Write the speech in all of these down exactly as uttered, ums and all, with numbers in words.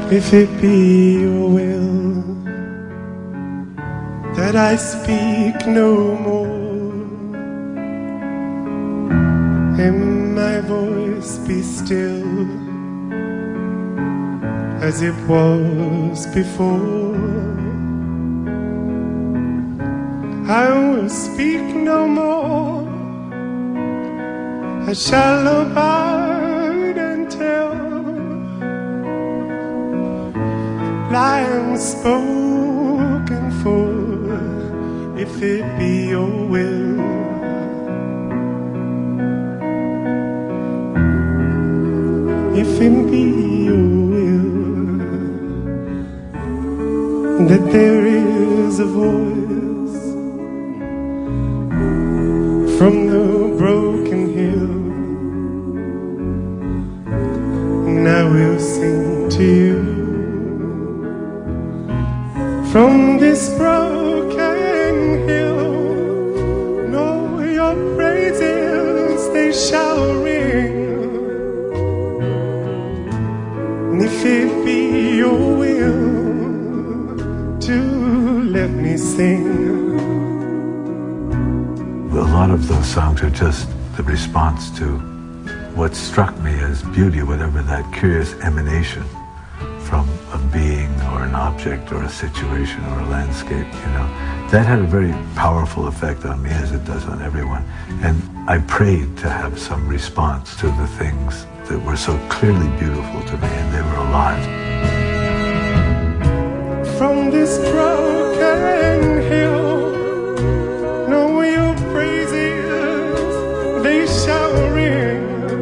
If it be your will that I speak no more, and my voice be still as it was before, I will speak no more. I shall abide and tell I am spoken for, if it be your will. If it be your will that there is a voice from the broken hill, and I will sing to you from this broken hill. Know your praises, they shall ring. And if it be your will to let me sing. A lot of those songs are just the response to what struck me as beauty, whatever that curious emanation from a being or an object or a situation or a landscape, you know. That had a very powerful effect on me, as it does on everyone. And I prayed to have some response to the things that were so clearly beautiful to me, and they were alive. From this broken hill, know your praises, they shall ring.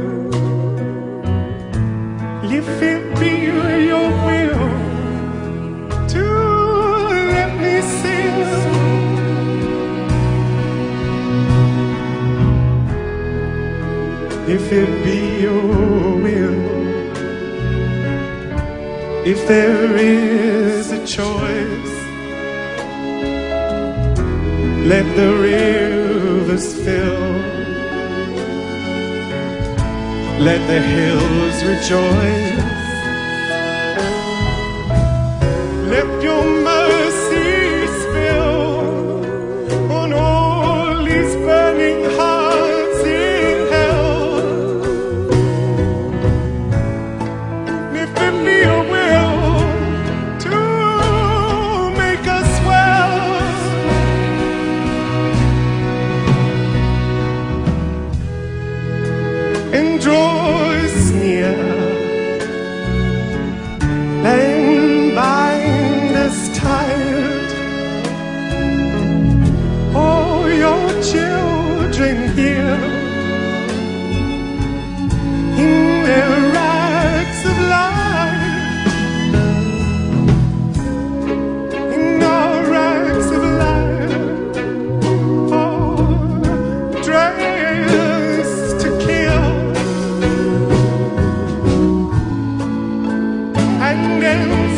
If it be your will to let me sing, if it be your will, if there is a choice, let the rivers fill, let the hills rejoice. Let your mercy spill on all these burning hearts in hell. If it be your will to make us well, and draw us near, and bind us tight. All your children here in their rags of life, in our rags of life, oh, dressed to kill, and then